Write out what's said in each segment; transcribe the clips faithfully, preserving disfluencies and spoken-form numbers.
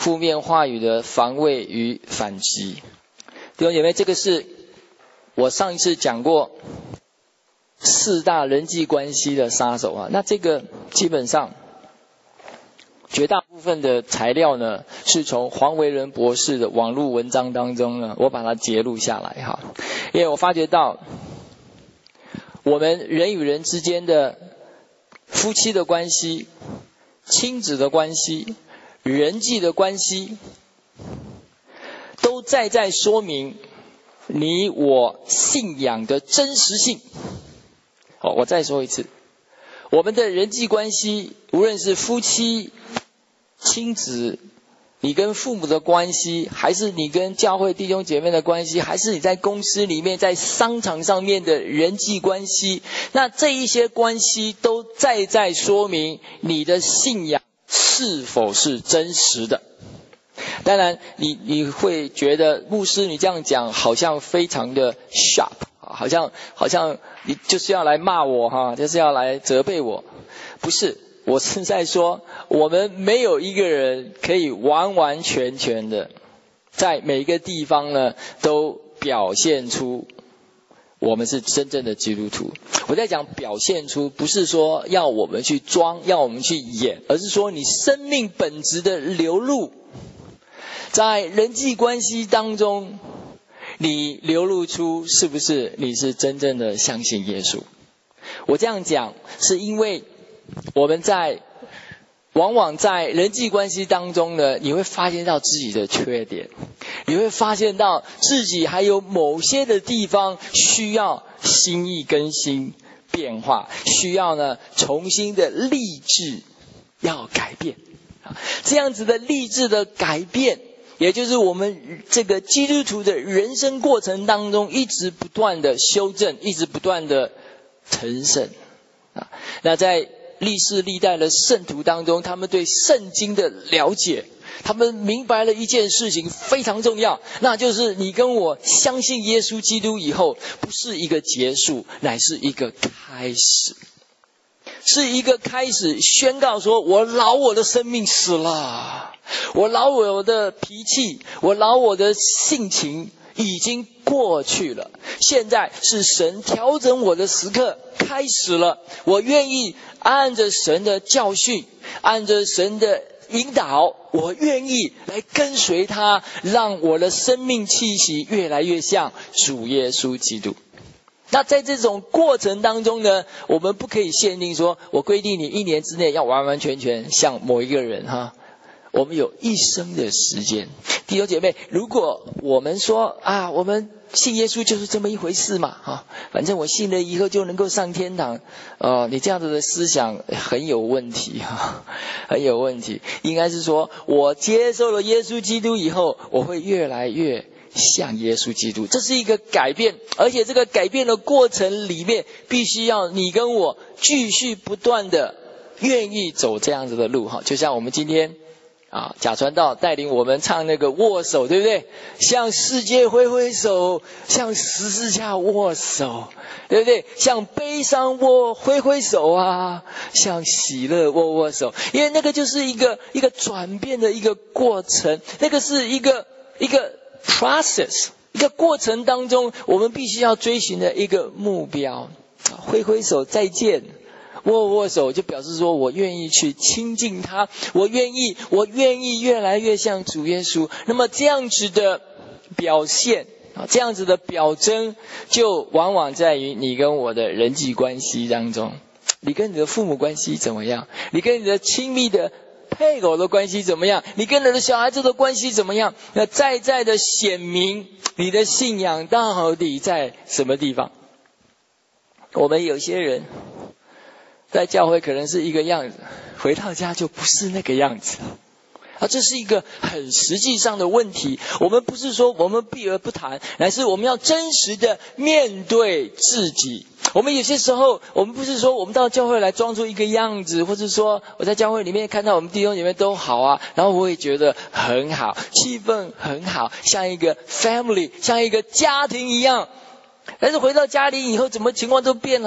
负面话语的防卫与反击。弟兄姐妹，这个是我上一次讲过四大人际关系的杀手啊。那这个基本上绝大部分的材料呢，是从黄维仁博士的网络文章当中呢，我把它截录下来哈。因为我发觉到我们人与人之间的夫妻的关系、亲子的关系、人际的关系，都在在说明你我信仰的真实性。好，我再说一次，我们的人际关系，无论是夫妻、亲子，你跟父母的关系，还是你跟教会弟兄姐妹的关系，还是你在公司里面、在商场上面的人际关系，那这一些关系都在在说明你的信仰是否是真实的。当然你你会觉得牧师你这样讲好像非常的 sharp， 好像好像你就是要来骂我哈，就是要来责备我。不是，我是在说我们没有一个人可以完完全全的在每一个地方呢都表现出我们是真正的基督徒。我在讲表现出，不是说要我们去装，要我们去演，而是说你生命本质的流露，在人际关系当中，你流露出是不是你是真正的相信耶稣。我这样讲是因为我们在往往在人际关系当中呢，你会发现到自己的缺点，你会发现到自己还有某些的地方需要心意更新变化，需要呢重新的立志要改变。这样子的立志的改变，也就是我们这个基督徒的人生过程当中一直不断的修正，一直不断的成圣啊。那在历世历代的圣徒当中，他们对圣经的了解，他们明白了一件事情非常重要，那就是你跟我相信耶稣基督以后，不是一个结束，乃是一个开始，是一个开始，宣告说我老我的生命死了，我老我的脾气，我老我的性情已经过去了，现在是神调整我的时刻开始了。我愿意按着神的教训，按着神的引导，我愿意来跟随他，让我的生命气息越来越像主耶稣基督。那在这种过程当中呢，我们不可以限定说我规定你一年之内要完完全全像某一个人哈。我们有一生的时间，弟兄姐妹，如果我们说啊，我们信耶稣就是这么一回事嘛，哈，反正我信了以后就能够上天堂，呃，你这样子的思想很有问题哈，很有问题。应该是说我接受了耶稣基督以后，我会越来越像耶稣基督，这是一个改变，而且这个改变的过程里面，必须要你跟我继续不断的愿意走这样子的路哈，就像我们今天。啊，贾传道带领我们唱那个握手，对不对？向世界挥挥手，向十字架握手，对不对？向悲伤握挥挥手啊，向喜乐握握手。因为那个就是一个一个转变的一个过程，那个是一个一个 process， 一个过程当中，我们必须要追寻的一个目标。挥挥手再见。握握手就表示说我愿意去亲近他，我愿意我愿意越来越像主耶稣。那么这样子的表现，这样子的表征，就往往在于你跟我的人际关系当中。你跟你的父母关系怎么样？你跟你的亲密的配偶的关系怎么样？你跟你的小孩子的关系怎么样？那在在的显明你的信仰到底在什么地方。我们有些人在教会可能是一个样子，回到家就不是那个样子啊，这是一个很实际上的问题。我们不是说我们避而不谈，乃是我们要真实的面对自己。我们有些时候，我们不是说我们到教会来装出一个样子，或者说我在教会里面看到我们弟兄姐妹都好啊，然后我也觉得很好，气氛很好，像一个 family， 像一个家庭一样。但是回到家里以后，怎么情况都变了？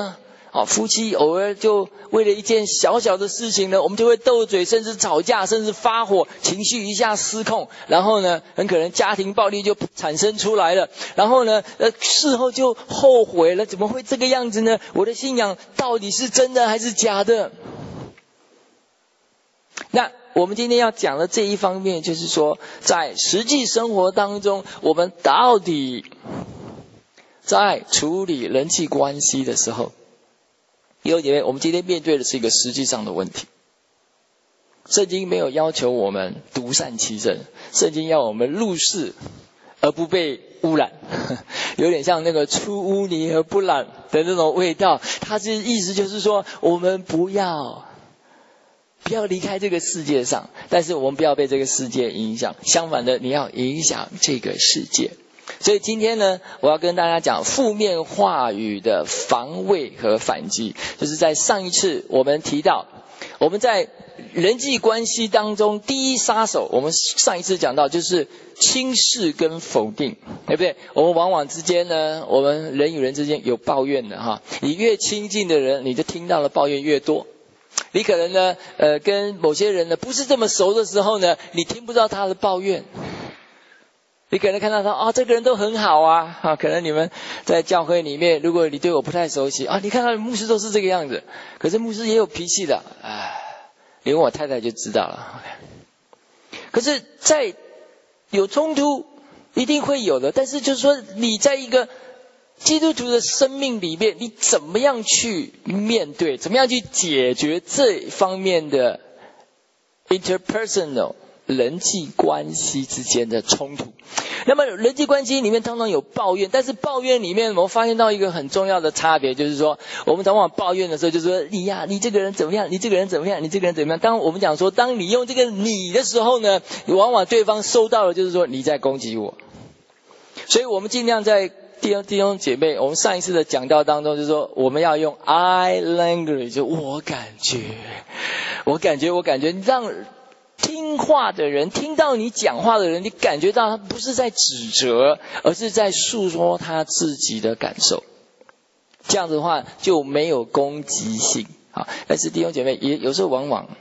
啊，夫妻偶尔就为了一件小小的事情呢，我们就会斗嘴，甚至吵架，甚至发火，情绪一下失控，然后呢，很可能家庭暴力就产生出来了。然后呢，呃，事后就后悔了，怎么会这个样子呢？我的信仰到底是真的还是假的？那我们今天要讲的这一方面，就是说，在实际生活当中，我们到底在处理人际关系的时候，弟兄姐妹，我们今天面对的是一个实际上的问题。圣经没有要求我们独善其身，圣经要我们入世而不被污染，有点像那个出污泥而不染的那种味道。它是意思就是说，我们不要不要离开这个世界上，但是我们不要被这个世界影响，相反的，你要影响这个世界。所以今天呢，我要跟大家讲负面话语的防卫和反击。就是在上一次我们提到，我们在人际关系当中第一杀手，我们上一次讲到就是轻视跟否定，对不对？我们往往之间呢，我们人与人之间有抱怨的哈，你越亲近的人，你就听到的抱怨越多。你可能呢，呃，跟某些人呢不是这么熟的时候呢，你听不到他的抱怨。你可能看到他啊、哦，这个人都很好啊，啊，可能你们在教会里面，如果你对我不太熟悉啊，你看到牧师都是这个样子，可是牧师也有脾气的，哎，你问我太太就知道了。可是，在有冲突一定会有的，但是就是说你在一个基督徒的生命里面，你怎么样去面对，怎么样去解决这方面的 interpersonal 人际关系之间的冲突？那么人际关系里面通常有抱怨，但是抱怨里面我们发现到一个很重要的差别，就是说我们往往抱怨的时候就是说你呀、啊，你这个人怎么样，你这个人怎么样，你这个人怎么样。当我们讲说当你用这个你的时候呢，往往对方收到的就是说你在攻击我。所以我们尽量在弟兄弟兄姐妹，我们上一次的讲道当中就是说我们要用 I language， 就我感觉我感觉我感觉让听话的人，听到你讲话的人，你感觉到他不是在指责，而是在诉说他自己的感受。这样子的话就没有攻击性啊。但是弟兄姐妹，也有时候往往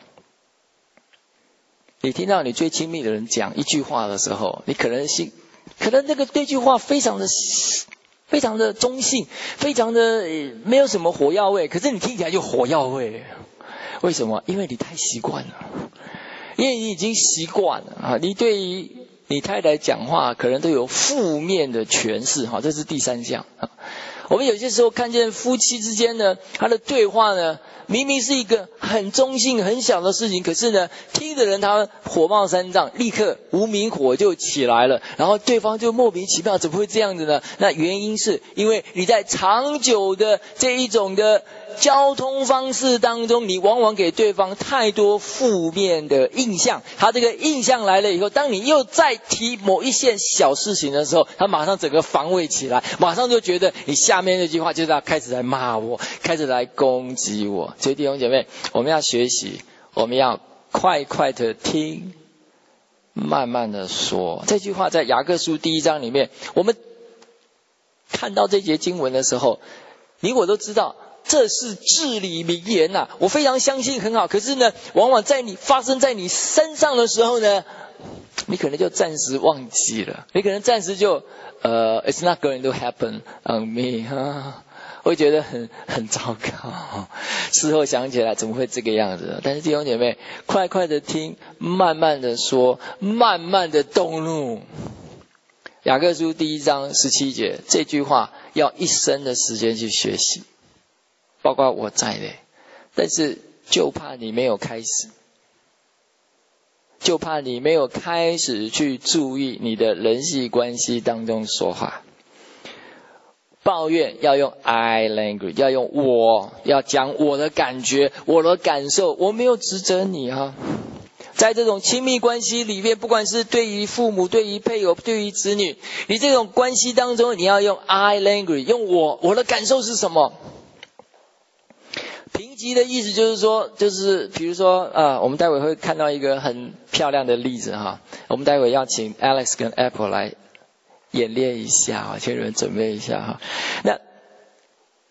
你听到你最亲密的人讲一句话的时候，你可能心可能那个这句话非常的非常的中性，非常的没有什么火药味，可是你听起来就火药味。为什么？因为你太习惯了。因为你已经习惯了啊，你对于你太太讲话可能都有负面的诠释哈，这是第三项啊。我们有些时候看见夫妻之间呢，他的对话呢，明明是一个很中性很小的事情，可是呢，听的人他火冒三丈，立刻无名火就起来了，然后对方就莫名其妙，怎么会这样子呢？那原因是因为你在长久的这一种的交通方式当中，你往往给对方太多负面的印象，他这个印象来了以后，当你又再提某一件小事情的时候，他马上整个防卫起来，马上就觉得你下面那句话就是要开始来骂我，开始来攻击我。所以弟兄姐妹，我们要学习，我们要快快的听，慢慢的说。这句话在雅各书第一章里面，我们看到这节经文的时候，你我都知道这是至理名言呐、啊，我非常相信很好。可是呢，往往在你发生在你身上的时候呢，你可能就暂时忘记了，你可能暂时就呃 ，it's not going to happen on me 啊，会觉得很很糟糕。事后想起来怎么会这个样子？但是弟兄姐妹，快快的听，慢慢的说，慢慢的动怒。雅各书第一章十七节这句话要一生的时间去学习，包括我在内，但是就怕你没有开始，就怕你没有开始去注意你的人际关系当中说话。抱怨要用 I language， 要用我，要讲我的感觉，我的感受，我没有指责你啊。在这种亲密关系里面，不管是对于父母、对于配偶、对于子女，你这种关系当中，你要用 I language， 用我，我的感受是什么？评级的意思就是说，就是比如说啊，我们待会会看到一个很漂亮的例子哈，我们待会要请 Alex 跟 Apple 来演练一下啊，请你们准备一下哈。那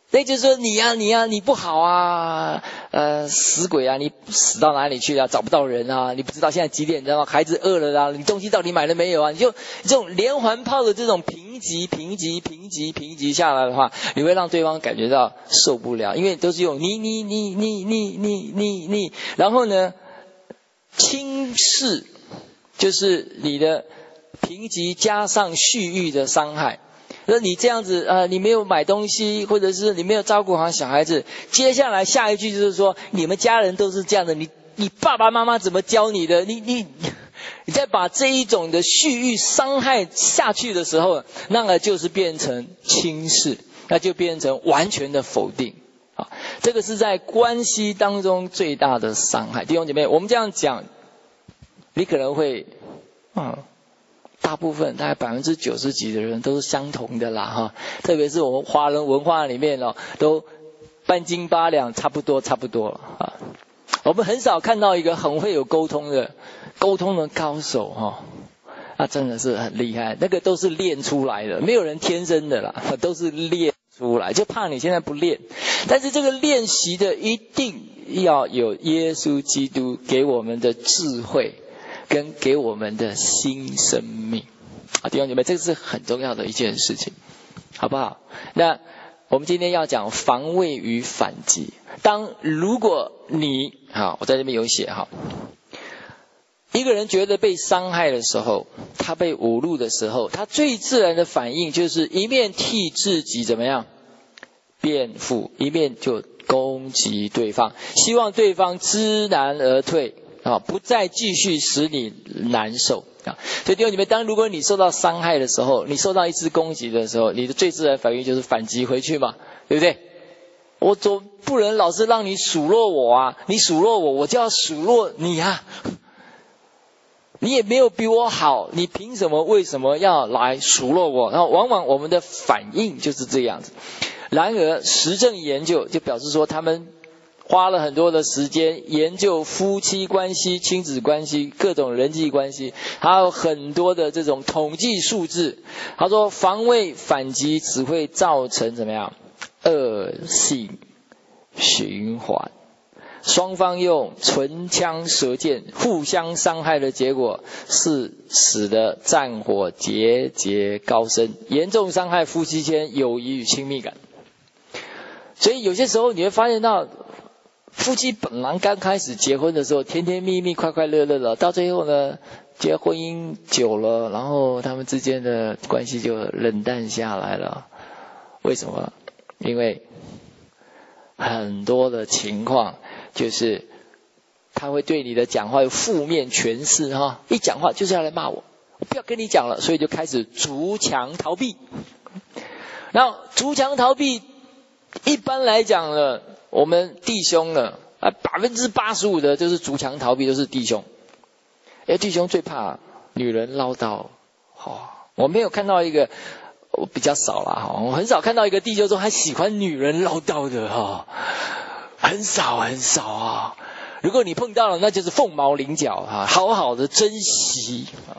那就是说你呀、啊、你呀、啊、你不好啊，呃死鬼啊，你死到哪里去啊，找不到人啊，你不知道现在几点，知道吗？孩子饿了啦、啊，你东西到底买了没有啊？你就这种连环炮的这种评级评级评级评级下来的话，你会让对方感觉到受不了，因为都是用你你你你你你你你，然后呢轻视就是你的评级加上蓄意的伤害。那你这样子呃，你没有买东西，或者是你没有照顾好小孩子，接下来下一句就是说，你们家人都是这样的，你你爸爸妈妈怎么教你的？你你你再把这一种的蓄意伤害下去的时候，那个就是变成轻视，那就变成完全的否定啊。这个是在关系当中最大的伤害。弟兄姐妹，我们这样讲，你可能会嗯。大部分大概百分之九十几的人都是相同的啦哈，特别是我们华人文化里面哦，都半斤八两，差不多差不多啊。我们很少看到一个很会有沟通的沟通的高手哈，那真的是很厉害，那个都是练出来的，没有人天生的啦，都是练出来，就怕你现在不练。但是这个练习的一定要有耶稣基督给我们的智慧。跟给我们的新生命啊，弟兄姐妹，这个是很重要的一件事情，好不好？那我们今天要讲防卫与反击。当如果你好，我在这边有写哈，一个人觉得被伤害的时候，他被侮辱的时候，他最自然的反应就是一面替自己怎么样辩护，一面就攻击对方，希望对方知难而退。啊，不再继续使你难受啊！所以弟兄姐妹，当如果你受到伤害的时候，你受到一次攻击的时候，你的最自然反应就是反击回去嘛，对不对？我总不能老是让你数落我啊，你数落我，我就要数落你啊！你也没有比我好，你凭什么？为什么要来数落我？然后往往我们的反应就是这样子。然而实证研究就表示说，他们花了很多的时间研究夫妻关系、亲子关系、各种人际关系，还有很多的这种统计数字。他说，防卫反击只会造成怎么样恶性循环，双方用唇枪舌剑互相伤害的结果是使得战火节节高升，严重伤害夫妻间友谊与亲密感。所以有些时候你会发现到，夫妻本来刚开始结婚的时候甜甜蜜蜜快快乐乐的，到最后呢，结婚姻久了，然后他们之间的关系就冷淡下来了。为什么？因为很多的情况就是他会对你的讲话有负面诠释哈，一讲话就是要来骂我，我不要跟你讲了，所以就开始筑墙逃避。然后筑墙逃避一般来讲呢，我们弟兄呢，啊，百分之八十五的就是筑墙逃避，都是弟兄。哎，弟兄最怕女人唠叨。哦，我没有看到一个，我比较少啦哈，我很少看到一个弟兄说他喜欢女人唠叨的哈，很少很少啊。如果你碰到了，那就是凤毛麟角哈，好好的珍惜啊，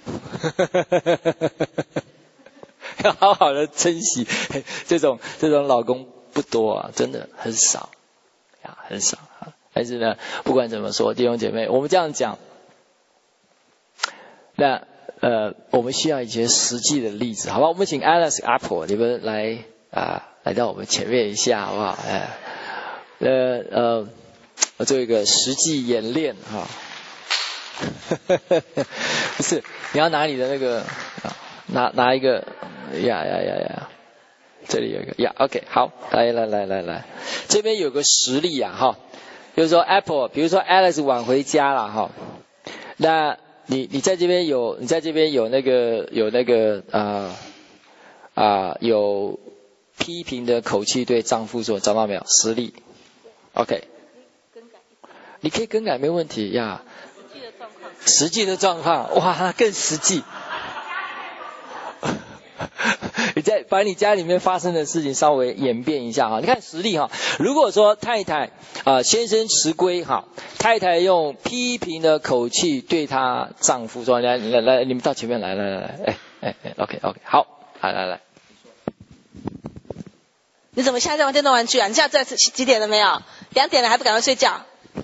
要好好的珍惜这种这种老公。不多啊，真的很少呀，很少啊。但是呢，不管怎么说，弟兄姐妹，我们这样讲，那呃，我们需要一些实际的例子，好吧？我们请 Alex Apple 你们来啊、呃，来到我们前面一下，好不好？哎，呃呃，我做一个实际演练哈。不是，你要拿你的那个，拿拿一个，呀呀呀呀。这里有一个呀 ，OK， 好，来来来来来，这边有个实例啊哈，就是说 Apple， 比如说 Alex 晚回家了哈，那你你在这边有你在这边有那个有那个啊啊、呃呃、有批评的口气对丈夫说，找到没有？实例 ，OK， 你可以更改没问题呀，实际的状况，实际的状况，哇，更实际。你再把你家里面发生的事情稍微演变一下哈，你看实例哈。如果说太太啊、呃、先生迟归哈，太太用批评的口气对她丈夫说，来来来，你们到前面来来来来，哎哎哎 ，OK OK， 好，来来来。 你怎么现在在玩电动玩具啊？你现在这几点了没有？两点了还不赶快睡觉？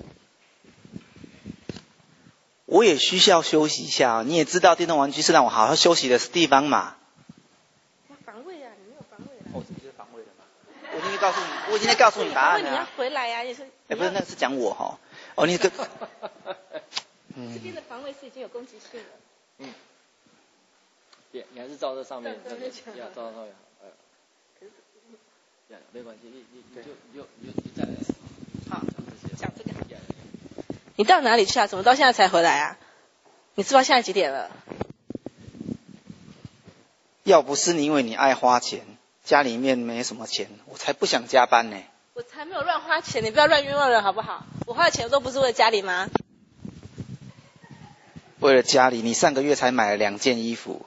我也需要休息一下，你也知道电动玩具是让我好好休息的地方嘛。 防卫啊，你没有防卫啊。 哦，这就是防卫的嘛。我已经告诉你，我已经在告诉你答案了、啊。 你要回来呀、啊，也是。 哎，不是，那个是讲我哈。哦，你个。 这边的防卫是已经有攻击性了。 嗯。对，你还是照这上面，那个，要照上面。呃。呀，没关系，你你你就你就你就你再来。 好，讲这个。你到哪里去啊？怎么到现在才回来啊？你知不知道现在几点了？ 要不是你因为你爱花钱，家里面没什么钱，我才不想加班呢。 我才没有乱花钱，你不要乱冤枉人好不好？我花的钱都不是为了家里吗？ 为了家里，你上个月才买了两件衣服。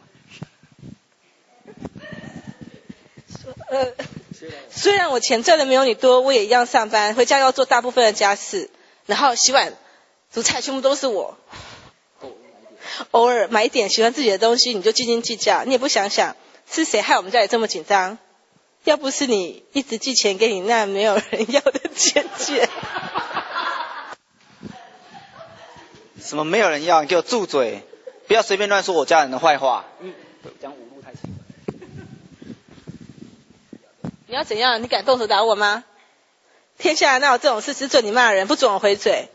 呃，虽然我钱赚的没有你多，我也一样上班，回家要做大部分的家事，然后洗碗、煮菜全部都是我。偶尔买一点喜欢自己的东西，你就斤斤计较，你也不想想是谁害我们家里这么紧张？要不是你一直寄钱给你那没有人要的姐姐。 什么没有人要？你给我住嘴！不要随便乱说我家人的坏话。嗯，讲五路太轻。 你要怎样？你敢动手打我吗？天下哪有这种事？只准你骂人，不准我回嘴。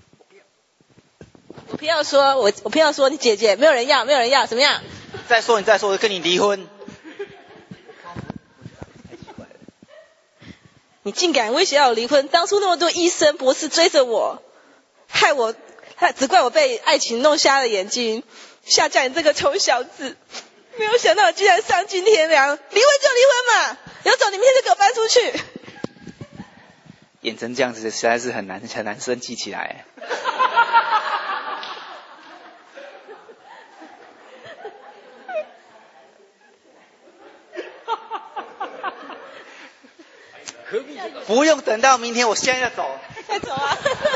我偏要说，我我偏要说你姐姐没有人要，没有人要，怎么样？ 再说你再说，我跟你离婚。 你竟敢威胁要我离婚！当初那么多医生博士追着我，害我，只怪我被爱情弄瞎了眼睛，下嫁你这个丑小子！没有想到我竟然丧尽天良，离婚就离婚嘛，有种你明天就给我搬出去！ 演成这样子，实在是很难很难生气起来。不用等到明天，我现在就走。 快走啊！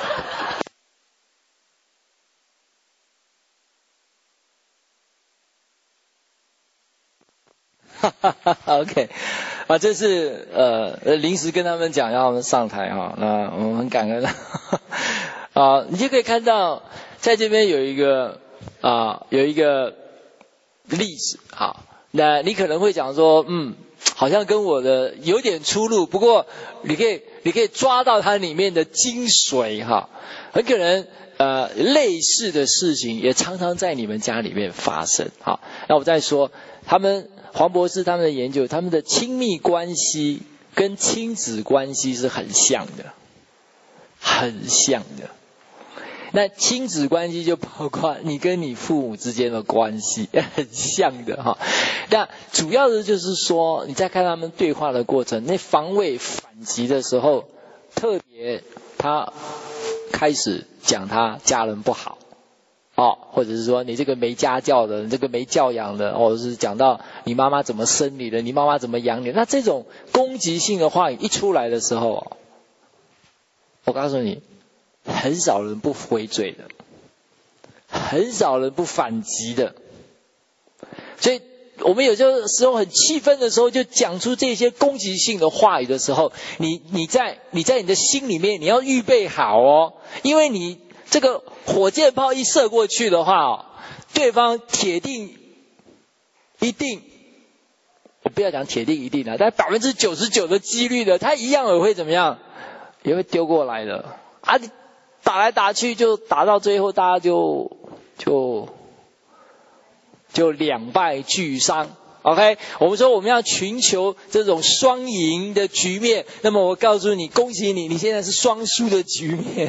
哈哈哈 OK， 啊，这是呃临时跟他们讲要他们上台哈，那我们很感恩啊，你就可以看到在这边有一个啊有一个历史好，那你可能会讲说嗯。好像跟我的有点出入，不过你可以你可以抓到它里面的精髓哈，很可能呃类似的事情也常常在你们家里面发生。好，那我再说，他们黄博士他们的研究，他们的亲密关系跟亲子关系是很像的，很像的。那亲子关系就包括你跟你父母之间的关系，很像的哈。那主要的就是说，你在看他们对话的过程，那防卫反击的时候，特别他开始讲他家人不好，哦，或者是说你这个没家教的，你这个没教养的，或者是讲到你妈妈怎么生你的，你妈妈怎么养你，那这种攻击性的话语一出来的时候，我告诉你。很少人不回嘴的，很少人不反击的，所以我们有些时候很气愤的时候，就讲出这些攻击性的话语的时候，你你在你在你的心里面你要预备好哦，因为你这个火箭炮一射过去的话哦，对方铁定一定，我不要讲铁定一定的，但百分之九十九的几率的，他一样也会怎么样，也会丢过来的啊。打来打去就打到最后，大家就就就两败俱伤。OK， 我们说我们要寻求这种双赢的局面，那么我告诉你，恭喜你，你现在是双输的局面。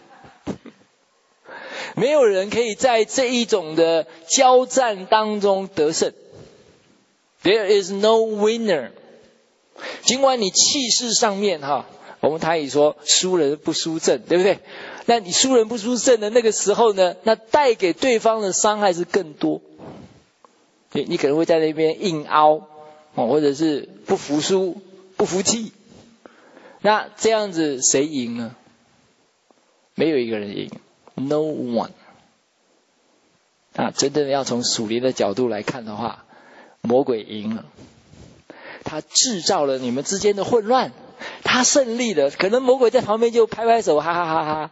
没有人可以在这一种的交战当中得胜。There is no winner。尽管你气势上面哈，我们台语说输人不输阵，对不对？那你输人不输阵的那个时候呢，那带给对方的伤害是更多。你你可能会在那边硬凹，哦，或者是不服输、不服气。那这样子谁赢呢？没有一个人赢 ，No one。啊，真正的要从属灵的角度来看的话，魔鬼赢了。他他制造了你们之间的混乱，他胜利了，可能魔鬼在旁边就拍拍手，哈哈哈哈。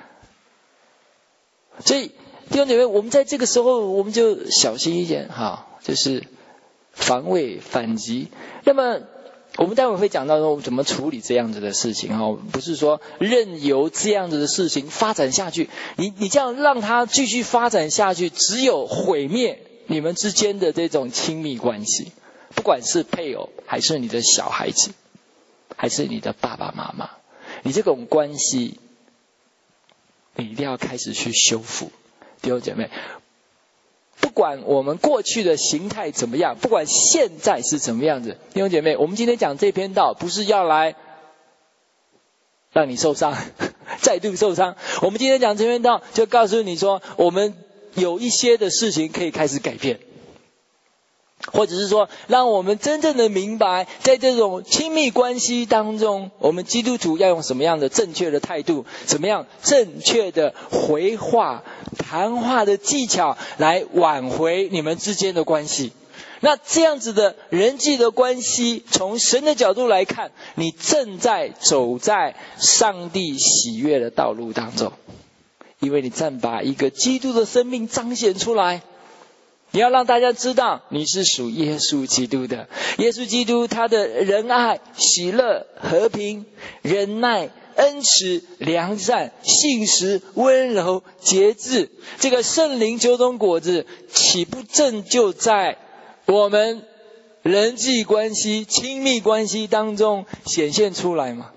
所以弟兄姐妹，我们在这个时候我们就小心一点哈，就是防卫反击。那么我们待会会讲到说怎么处理这样子的事情哈，不是说任由这样子的事情发展下去，你你这样让它继续发展下去，只有毁灭你们之间的这种亲密关系，不管是配偶还是你的小孩子，还是你的爸爸妈妈，你这种关系你一定要开始去修复。弟兄姐妹，不管我们过去的形态怎么样，不管现在是怎么样子，弟兄姐妹，我们今天讲这篇道不是要来让你受伤再度受伤，我们今天讲这篇道就告诉你说，我们有一些的事情可以开始改变，或者是说让我们真正的明白，在这种亲密关系当中，我们基督徒要用什么样的正确的态度，怎么样正确的回话谈话的技巧来挽回你们之间的关系。那这样子的人际的关系，从神的角度来看，你正在走在上帝喜悦的道路当中，因为你正把一个基督的生命彰显出来。你要让大家知道你是属耶稣基督的，耶稣基督他的仁爱、喜乐、和平、忍耐、恩慈、良善、信实、温柔、节制，这个圣灵九种果子岂不正就在我们人际关系、亲密关系当中显现出来吗？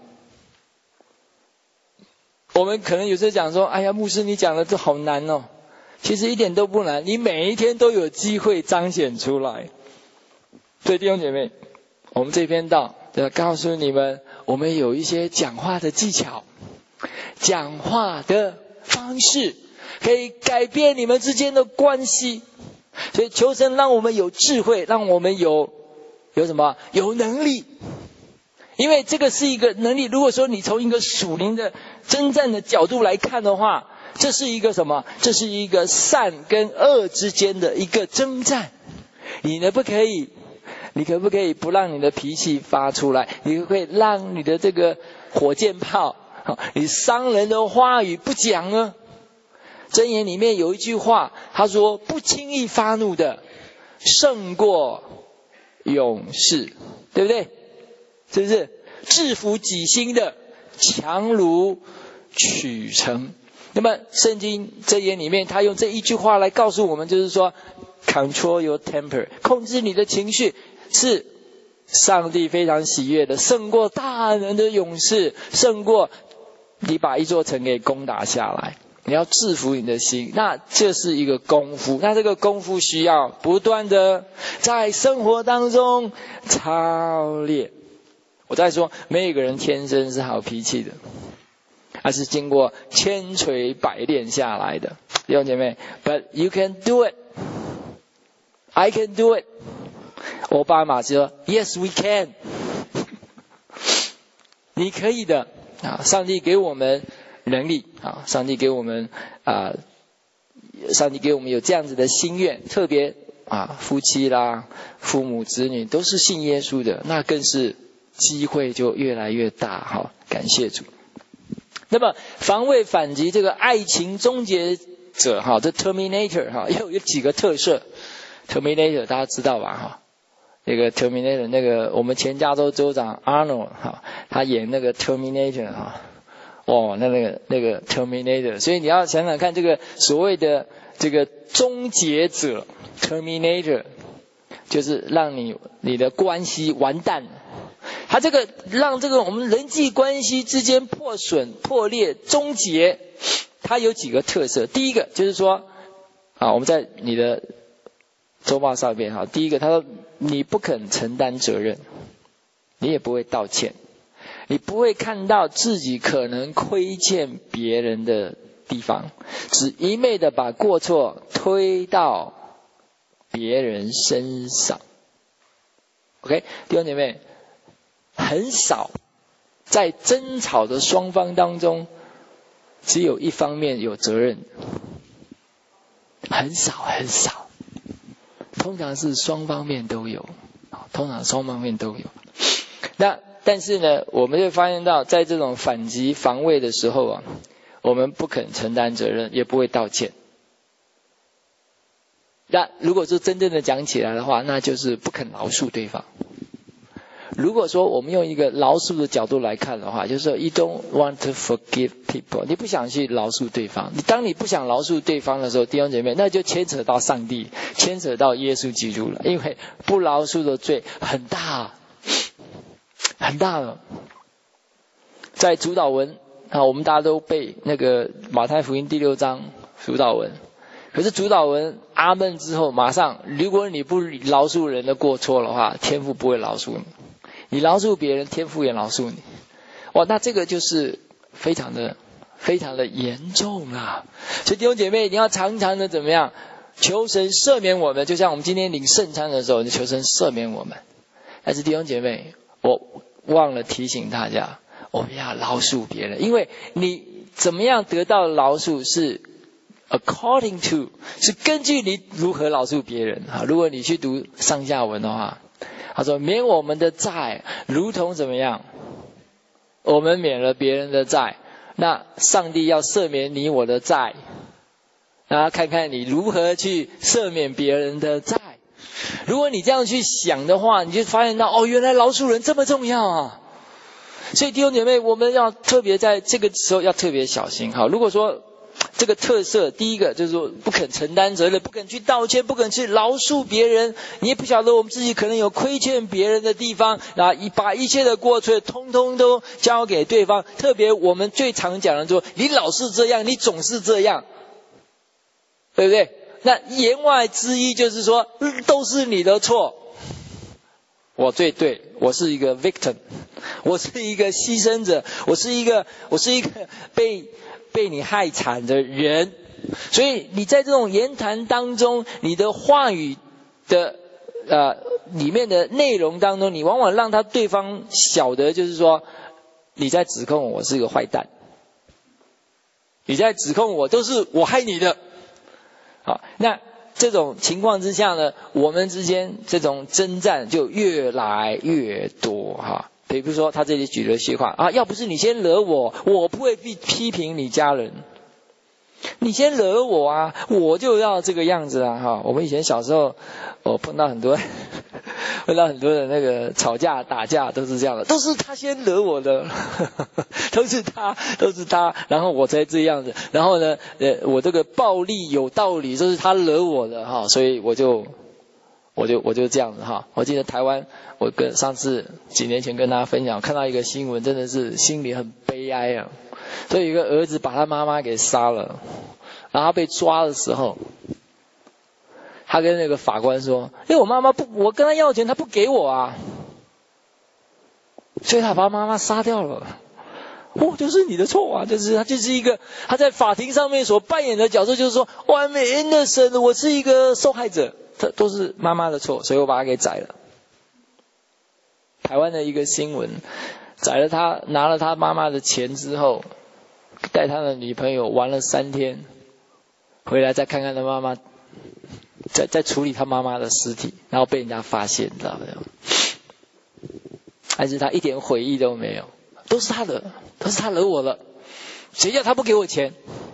我们可能有时候讲说，哎呀，牧师你讲的这好难哦。其实一点都不难，你每一天都有机会彰显出来。所以弟兄姐妹，我们这篇道就要告诉你们，我们有一些讲话的技巧，讲话的方式可以改变你们之间的关系。所以求神让我们有智慧，让我们有有什么有能力，因为这个是一个能力。如果说你从一个属灵的征战的角度来看的话，这是一个什么？这是一个善跟恶之间的一个征战。你呢不可以，你可不可以不让你的脾气发出来？你会让你的这个火箭炮，你伤人的话语不讲呢？箴言里面有一句话，他说不轻易发怒的胜过勇士，对不对？是不是？制服己心的强如取成。那么圣经箴言里面他用这一句话来告诉我们，就是说 control your temper， 控制你的情绪是上帝非常喜悦的，胜过大能的勇士，胜过你把一座城给攻打下来。你要制服你的心，那这是一个功夫，那这个功夫需要不断的在生活当中操练。我再说，没有一个人天生是好脾气的，而是经过千锤百炼下来的。弟兄姐妹 ，But you can do it, I can do it。奥巴马说 ，Yes, we can 。你可以的啊！上帝给我们能力啊！上帝给我们啊！上帝给我们有这样子的心愿，特别啊，夫妻啦、父母子女都是信耶稣的，那更是机会就越来越大。好，感谢主。那么防卫反击这个爱情终结者哈，这 Terminator 哈，有有几个特色。Terminator 大家知道吧哈？那个 Terminator 那个我们前加州州长 Arnold 哈，他演那个 Terminator 哈，哦，那那个那个 Terminator， 所以你要想想看，这个所谓的这个终结者 Terminator， 就是让你你的关系完蛋。他这个让这个我们人际关系之间破损、破裂、终结，它有几个特色。第一个就是说，啊，我们在你的周报上面哈，第一个他说你不肯承担责任，你也不会道歉，你不会看到自己可能亏欠别人的地方，只一昧的把过错推到别人身上。OK， 弟兄姐妹。很少在争吵的双方当中只有一方面有责任，很少很少，通常是双方面都有。 通常双方面都有。那但是呢，我们会发现到，在这种反击防卫的时候啊，我们不肯承担责任，也不会道歉。那如果说真正的讲起来的话，那就是不肯饶恕对方。如果说我们用一个饶恕的角度来看的话，就是说 you don't want to forgive people， 你不想去饶恕对方。你当你不想饶恕对方的时候，弟兄姐妹，那就牵扯到上帝，牵扯到耶稣基督了。因为不饶恕的罪很大，很大了。在主祷文啊，我们大家都背那个马太福音第六章主祷文。可是主祷文阿们之后，马上如果你不饶恕人的过错的话，天父不会饶恕你。你饶恕别人，天父也饶恕你。哇，那这个就是非常的非常的严重啊！所以弟兄姐妹，你要常常的怎么样？求神赦免我们，就像我们今天领圣餐的时候，就求神赦免我们。但是弟兄姐妹，我忘了提醒大家，我们要饶恕别人，因为你怎么样得到饶恕是 according to， 是根据你如何饶恕别人啊。如果你去读上下文的话，他说免我们的债，如同怎么样？我们免了别人的债，那上帝要赦免你我的债，然后看看你如何去赦免别人的债。如果你这样去想的话，你就发现到哦，原来饶恕人这么重要啊！所以弟兄姐妹，我们要特别在这个时候要特别小心哈。如果说这个特色，第一个就是说不肯承担责任，不肯去道歉，不肯去饶恕别人，你也不晓得我们自己可能有亏欠别人的地方，然后把一切的过错通通都交给对方。特别我们最常讲的说，你老是这样，你总是这样，对不对？那言外之意就是说，都是你的错，我最对，我是一个 victim， 我是一个牺牲者，我是一个我是一个被被你害惨的人。所以你在这种言谈当中，你的话语的呃里面的内容当中，你往往让他对方晓得，就是说你在指控我是一个坏蛋，你在指控我都是我害你的。好，那这种情况之下呢，我们之间这种征战就越来越多哈。比如说他这里举了一些话啊，要不是你先惹我，我不会批批评你家人。你先惹我啊，我就要这个样子啊哈。我们以前小时候，我碰到很多碰到很多的那个吵架打架都是这样的，都是他先惹我的，都是他都是他，然后我才这样子。然后呢，呃，我这个暴力有道理，都是他惹我的哈，所以我就我就我就这样子哈。我记得台湾，我跟上次几年前跟大家分享，看到一个新闻，真的是心里很悲哀啊。所以有一个儿子把他妈妈给杀了，然后他被抓的时候，他跟那个法官说：“因为我妈妈不，我跟他要钱，他不给我啊，所以他把妈妈杀掉了。”哦，就是你的错啊！就是他就是一个他在法庭上面所扮演的角色，就是说我没 innocent， 我是一个受害者，这都是妈妈的错，所以我把他给宰了。台湾的一个新闻，宰了他，拿了他妈妈的钱之后，带他的女朋友玩了三天，回来再看看他妈妈，再再处理他妈妈的尸体，然后被人家发现，你知道没有？但是他一点悔意都没有，都是他惹，都是他惹我了，谁叫他不给我钱？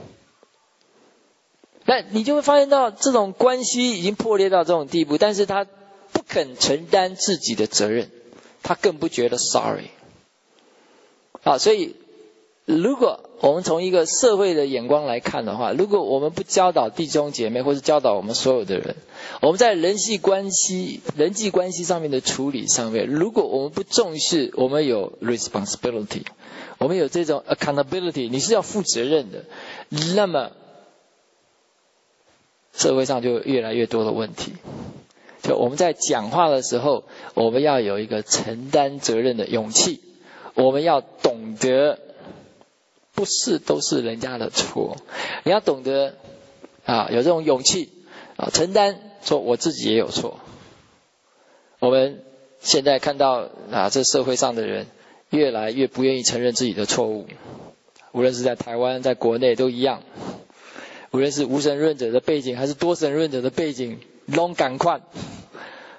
那你就会发现到这种关系已经破裂到这种地步，但是他不肯承担自己的责任，他更不觉得 sorry。啊，所以如果我们从一个社会的眼光来看的话，如果我们不教导弟兄姐妹，或是教导我们所有的人，我们在人际关系、人际关系上面的处理上面，如果我们不重视，我们有 responsibility， 我们有这种 accountability， 你是要负责任的，那么社会上就越来越多的问题。就我们在讲话的时候，我们要有一个承担责任的勇气，我们要懂得不是都是人家的错，你要懂得啊有这种勇气啊承担，说我自己也有错。我们现在看到啊这社会上的人越来越不愿意承认自己的错误，无论是在台湾在国内都一样，无论是无神论者的背景还是多神论者的背景，拢赶快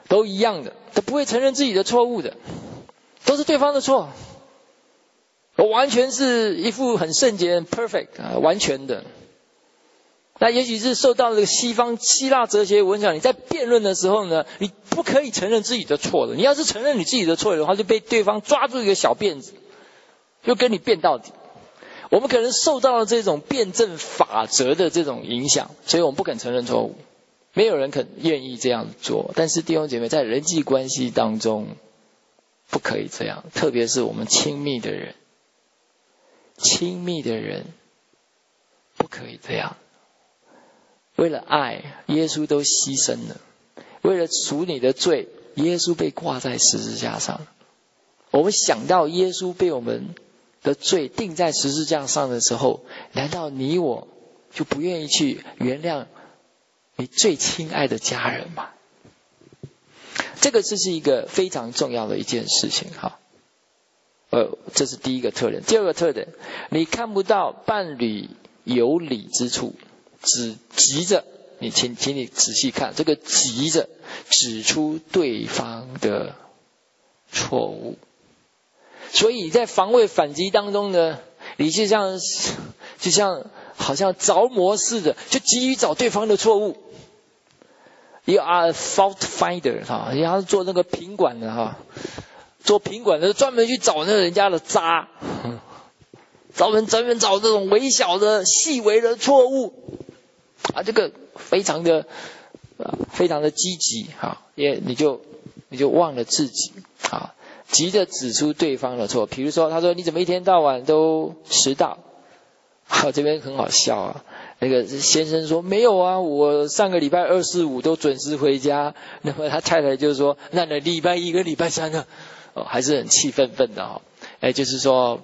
都一样的，都不会承认自己的错误的，都是对方的错。我完全是一副很圣洁、很 perfect 啊，完全的。那也许是受到了西方希腊哲学影响，你在辩论的时候呢，你不可以承认自己的错的。你要是承认你自己的错的话，就被对方抓住一个小辫子，就跟你辩到底。我们可能受到了这种辩证法则的这种影响，所以我们不肯承认错误。没有人肯愿意这样做。但是弟兄姐妹，在人际关系当中，不可以这样，特别是我们亲密的人，亲密的人不可以这样。为了爱，耶稣都牺牲了；为了赎你的罪，耶稣被挂在十字架上。我们想到耶稣被我们的罪钉在十字架上的时候，难道你我就不愿意去原谅你最亲爱的家人吗？这个这是一个非常重要的一件事情哈。呃，这是第一个特点。第二个特点，你看不到伴侣有理之处，只急着，你请请你仔细看，这个急着指出对方的错误。所以你在防卫反击当中呢，你就像就像好像着魔似的，就急于找对方的错误。You are a fault finder 哈，你要做那个品管的哈，做品管的专门去找那人家的渣，专门专门找这种微小的、细微的错误啊，这个非常的啊，非常的积极哈，也你就你就忘了自己啊。急着指出对方的错，比如说他说你怎么一天到晚都迟到，好，这边很好笑啊。那个先生说没有啊，我上个礼拜二四五都准时回家。那么他太太就说那你礼拜一跟礼拜三呢？哦，还是很气愤愤的哈、哦。哎，就是说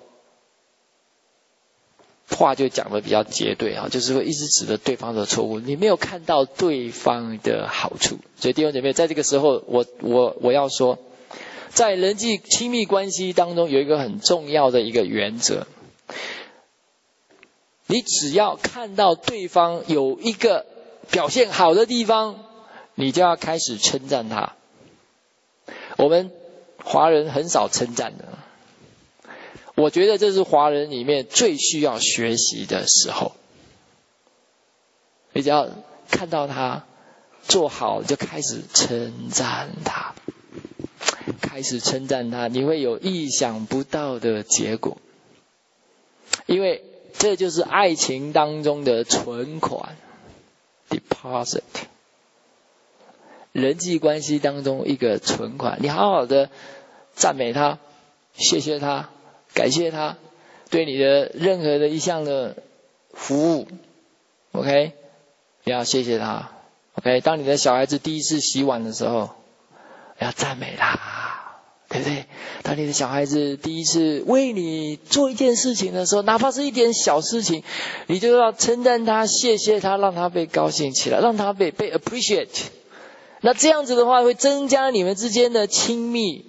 话就讲得比较绝对啊，就是会一直指着对方的错误，你没有看到对方的好处。所以弟兄姐妹，在这个时候，我我我要说，在人际亲密关系当中有一个很重要的一个原则，你只要看到对方有一个表现好的地方，你就要开始称赞他。我们华人很少称赞的，我觉得这是华人里面最需要学习的时候。你只要看到他做好，就开始称赞他，开始称赞他，你会有意想不到的结果。因为这就是爱情当中的存款 deposit， 人际关系当中一个存款。你好好的赞美他，谢谢他，感谢他对你的任何的一项的服务 OK， 你要谢谢他 OK。 当你的小孩子第一次洗碗的时候，要赞美他，对不对？当你的小孩子第一次为你做一件事情的时候，哪怕是一点小事情，你就要称赞他，谢谢他，让他被高兴起来，让他被被 appreciate。 那这样子的话会增加你们之间的亲密，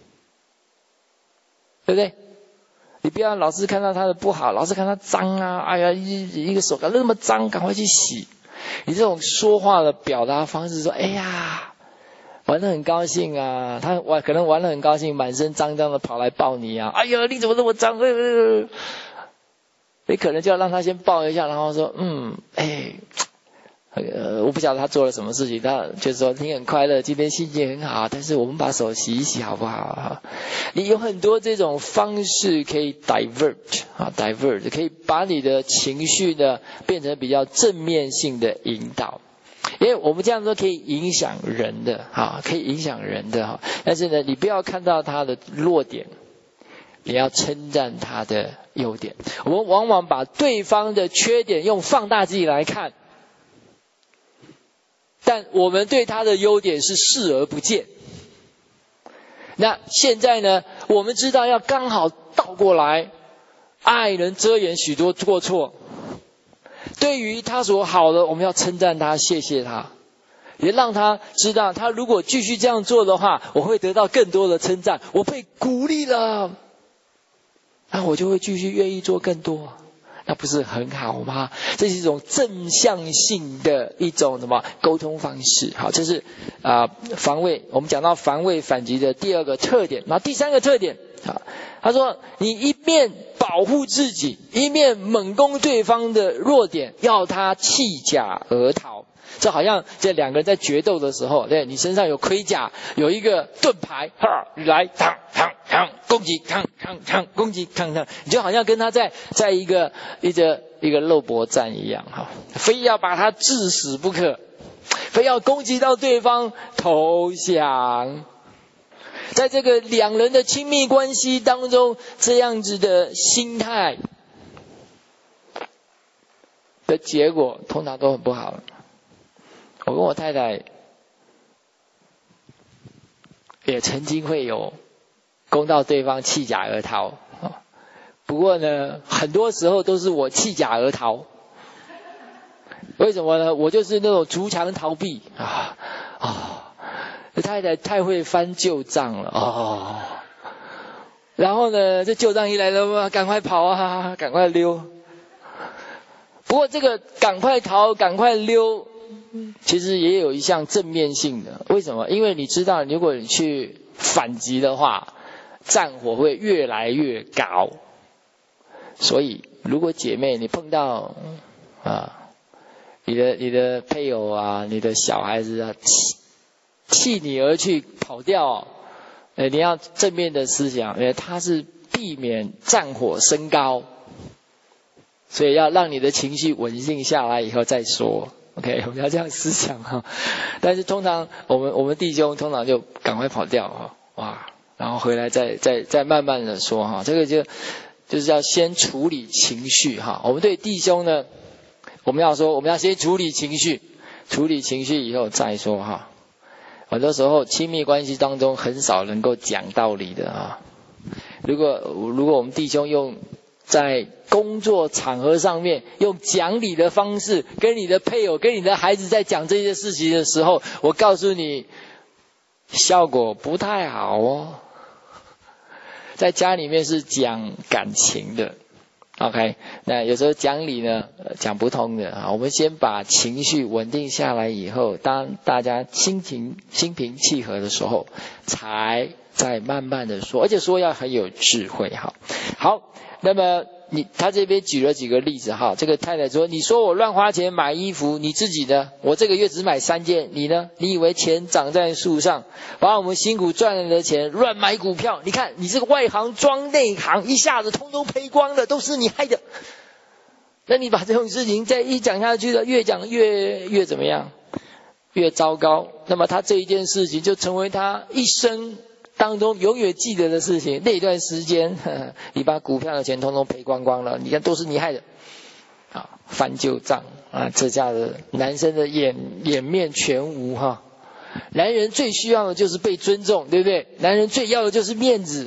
对不对？你不要老是看到他的不好，老是看他脏啊，哎呀，一一个手感那么脏，赶快去洗。你这种说话的表达方式说，哎呀，玩得很高兴啊，他玩可能玩得很高兴，满身脏脏的跑来抱你啊，哎呀，你怎么那么脏？你可能就要让他先抱一下，然后说，嗯，哎。呃，我不晓得他做了什么事情，他就是说你很快乐，今天心情很好，但是我们把手洗一洗好不好？你有很多这种方式可以 divert 啊 divert， 可以把你的情绪呢变成比较正面性的引导，因为我们这样说可以影响人的哈，可以影响人的哈。但是呢，你不要看到他的弱点，你要称赞他的优点。我们往往把对方的缺点用放大镜来看。但我们对他的优点是视而不见。那现在呢，我们知道要刚好倒过来，爱能遮掩许多过错。对于他所好的，我们要称赞他，谢谢他，也让他知道，他如果继续这样做的话，我会得到更多的称赞，我被鼓励了，那我就会继续愿意做更多。 那不是很好吗？这是一种正向性的一种什么沟通方式。好，这是啊、呃、防卫。我们讲到防卫反击的第二个特点，然后第三个特点啊，他说你一面保护自己，一面猛攻对方的弱点，要他弃甲而逃。这好像这两个人在决斗的时候，对，你身上有盔甲，有一个盾牌，哈，来，嘡嘡嘡，攻击，嘡嘡嘡，攻击，嘡嘡，你就好像跟他在在一个一个一个肉搏战一样，哈，非要把他致死不可，非要攻击到对方投降。在这个两人的亲密关系当中，这样子的心态的结果通常都很不好。我跟我太太也曾经会有攻到对方弃甲而逃，不过呢，很多时候都是我弃甲而逃。为什么呢？我就是那种逐强逃避啊啊！太太太会翻旧账了哦。然后呢，这旧账一来了，赶快跑啊，赶快溜。不过这个赶快逃，赶快溜。其实也有一项正面性的，为什么？因为你知道，如果你去反击的话，战火会越来越高。所以，如果姐妹你碰到啊，你的你的配偶啊，你的小孩子啊，弃弃你而去跑掉，呃，你要正面的思想，因为他是避免战火升高，所以要让你的情绪稳定下来以后再说。OK， 我们要这样思想哈，但是通常我们我们弟兄通常就赶快跑掉哈，哇，然后回来再再再慢慢的说哈，这个就就是要先处理情绪哈。我们对弟兄呢，我们要说我们要先处理情绪，处理情绪以后再说哈。很多时候亲密关系当中很少能够讲道理的啊。如果如果我们弟兄用在工作场合上面用讲理的方式跟你的配偶跟你的孩子在讲这些事情的时候，我告诉你效果不太好哦。在家里面是讲感情的 OK， 那有时候讲理呢讲不通的啊。我们先把情绪稳定下来以后，当大家心情心平气和的时候，才再慢慢的说，而且说要很有智慧哈。好，那么你他这边举了几个例子哈，这个太太说，你说我乱花钱买衣服，你自己呢？我这个月只买三件，你呢？你以为钱长在树上，把我们辛苦赚来的钱乱买股票，你看你这个外行装内行，一下子通通赔光了，都是你害的。那你把这种事情再一讲下去了，越讲越越怎么样？越糟糕。那么他这一件事情就成为他一生当中永远记得的事情。那段时间呵呵你把股票的钱通通赔光光了，你看都是你害的啊，翻旧账啊，这下子男生的颜颜面全无哈。男人最需要的就是被尊重，对不对？男人最要的就是面子，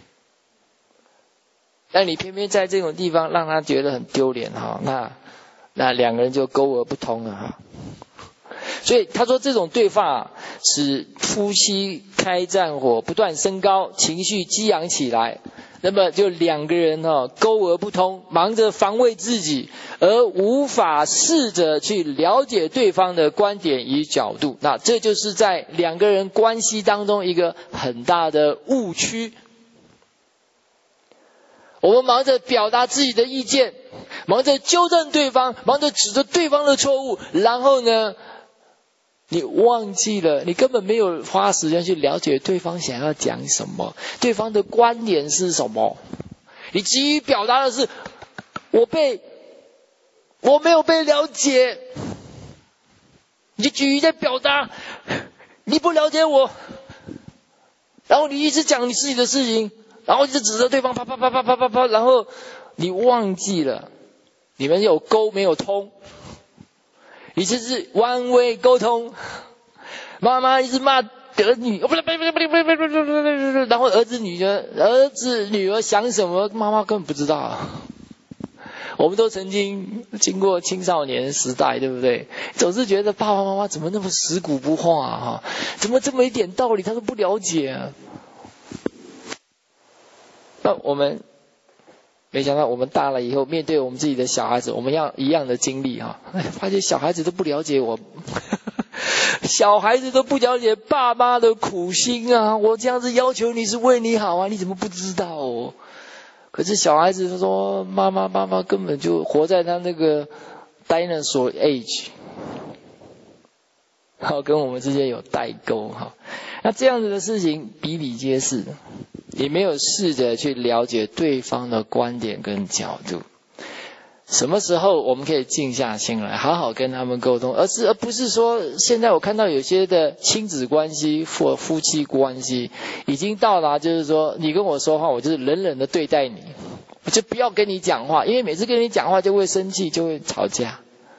但你偏偏在这种地方让他觉得很丢脸哈，那那两个人就沟而不通了哈。所以他说这种对话使夫妻开战火不断升高，情绪激昂起来，那么就两个人哈沟而不通，忙着防卫自己，而无法试着去了解对方的观点与角度。那这就是在两个人关系当中一个很大的误区。我们忙着表达自己的意见，忙着纠正对方，忙着指责对方的错误，然后呢你忘记了，你根本没有花时间去了解对方想要讲什么，对方的观点是什么。你急于表达的是我被我没有被了解，你急于在表达你不了解我，然后你一直讲你自己的事情，然后一直指责对方，啪啪啪啪啪啪啪，然后你忘记了你们有沟没有通。你这是弯位沟通，妈妈一直骂儿女，不是不是不是不是不是不是不是，然后儿子女儿儿子女儿想什么，妈妈根本不知道。我们都曾经经过青少年时代，对不对？总是觉得爸爸妈妈怎么那么死骨不化啊？怎么这么一点道理他都不了解啊？那我们没想到我们大了以后，面对我们自己的小孩子，我们要一样的经历哈。发现小孩子都不了解我，小孩子都不了解爸妈的苦心啊！我这样子要求你是为你好啊，你怎么不知道哦？可是小孩子他说，妈妈妈妈根本就活在他那个 dinosaur age， 好，跟我们之间有代沟哈。那这样子的事情比比皆是，也没有试着去了解对方的观点跟角度。什么时候我们可以静下心来，好好跟他们沟通，而是而不是说，现在我看到有些的亲子关系或夫妻关系已经到达，就是说你跟我说话，我就是冷冷的对待你，我就不要跟你讲话，因为每次跟你讲话就会生气，就会吵架。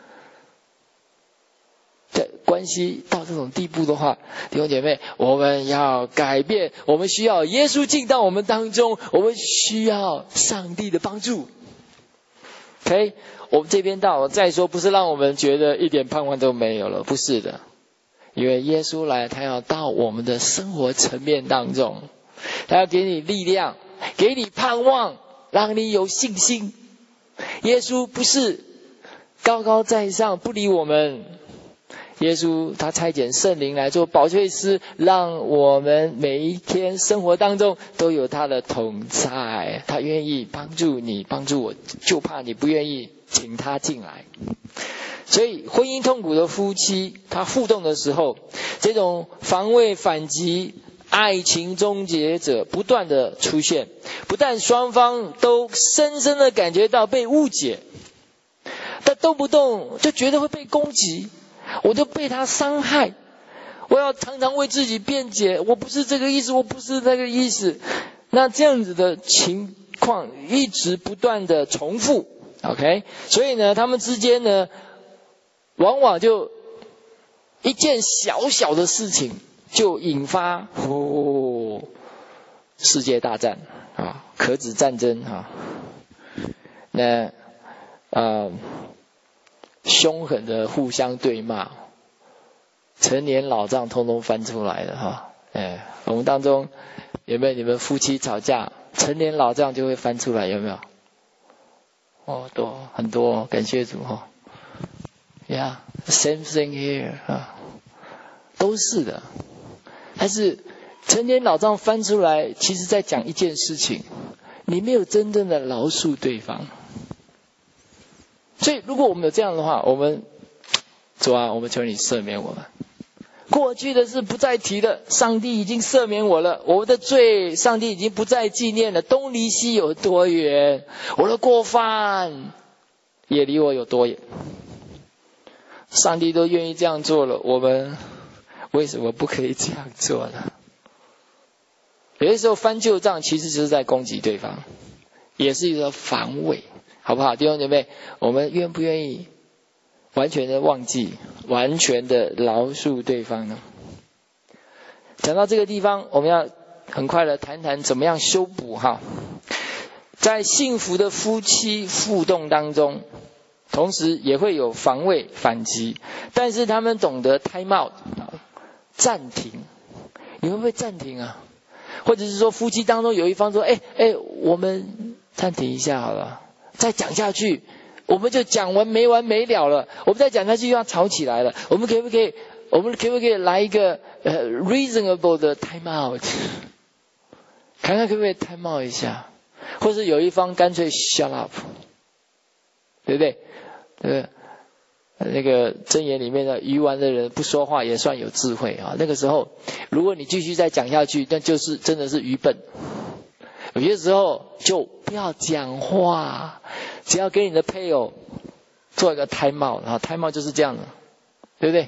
的关系到这种地步的话，弟兄姐妹，我们要改变，我们需要耶稣进到我们当中，我们需要上帝的帮助。OK， 我们这边到再说，不是让我们觉得一点盼望都没有了，不是的，因为耶稣来，他要到我们的生活层面当中，他要给你力量，给你盼望，让你有信心。耶稣不是高高在上不理我们，耶稣他差遣圣灵来做保惠师，让我们每一天生活当中都有他的同在，他愿意帮助你帮助我，就怕你不愿意请他进来。所以婚姻痛苦的夫妻，他互动的时候，这种防卫反击爱情终结者不断的出现，不但双方都深深的感觉到被误解，但动不动就觉得会被攻击，我就被他伤害，我要常常为自己辩解，我不是这个意思，我不是这个意思。那这样子的情况一直不断的重复 OK， 所以呢他们之间呢往往就一件小小的事情就引发哦世界大战啊，核子战争啊，那呃凶狠的互相对骂，陈年老账通通翻出来了哈。哎，我们当中有没有你们夫妻吵架，陈年老账就会翻出来，有没有？哦，多很多，感谢主哈。Yeah, same thing here 啊，都是的。但是陈年老账翻出来，其实在讲一件事情，你没有真正的饶恕对方。所以如果我们有这样的话，我们主啊，我们求你赦免我们。过去的事不再提了，上帝已经赦免我了，我的罪上帝已经不再纪念了，东离西有多远，我的过犯也离我有多远。上帝都愿意这样做了，我们为什么不可以这样做呢？有些时候翻旧账其实就是在攻击对方，也是一个防卫，好不好？弟兄姐妹，我们愿不愿意完全的忘记，完全的饶恕对方呢？讲到这个地方，我们要很快的谈谈怎么样修补哈。在幸福的夫妻互动当中，同时也会有防卫反击，但是他们懂得 time out 暂停。你会不会暂停啊？或者是说夫妻当中有一方说，哎哎，我们暂停一下好了，再讲下去我们就讲完没完没了了，我们再讲下去又要吵起来了，我们可不可以我们可不可以来一个呃 reasonable 的 time out， 看看可不可以 time out 一下，或是有一方干脆 shut up， 对不对？对不对？那个箴言里面的愚顽的人不说话也算有智慧啊。那个时候如果你继续再讲下去，那就是真的是愚笨。有些时候就不要讲话，只要给你的配偶做一个 time out， 然后 time out 就是这样的，对不对？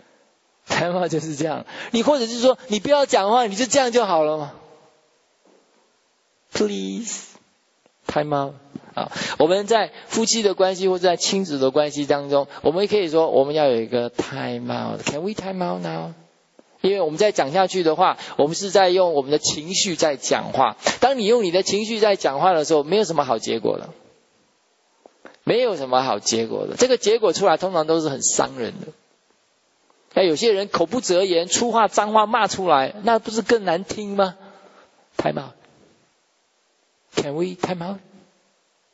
time out 就是这样。你或者是说你不要讲话，你就这样就好了嘛。 Please time out 啊，我们在夫妻的关系或者在亲子的关系当中，我们也可以说我们要有一个 time out。 Can we time out now？ 因为我们再讲下去的话，我们是在用我们的情绪在讲话。当你用你的情绪在讲话的时候，没有什么好结果了，没有什么好结果的。这个结果出来通常都是很伤人的。那有些人口不择言，粗话脏话骂出来，那不是更难听吗？ Time out。 Can we time out？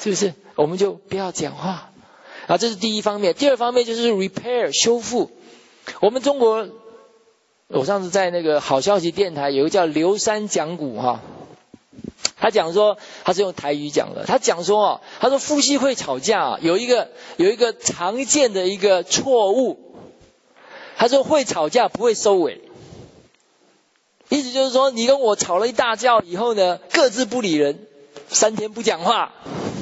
是不是？我们就不要讲话。啊，这是第一方面。第二方面就是 repair 修复。我们中国，我上次在那个好消息电台有一个叫刘山讲古哈，他讲说他是用台语讲的，他讲说哦，他说夫妻会吵架啊，有一个有一个常见的一个错误，他说会吵架不会收尾，意思就是说你跟我吵了一大架以后呢，各自不理人，三天不讲话。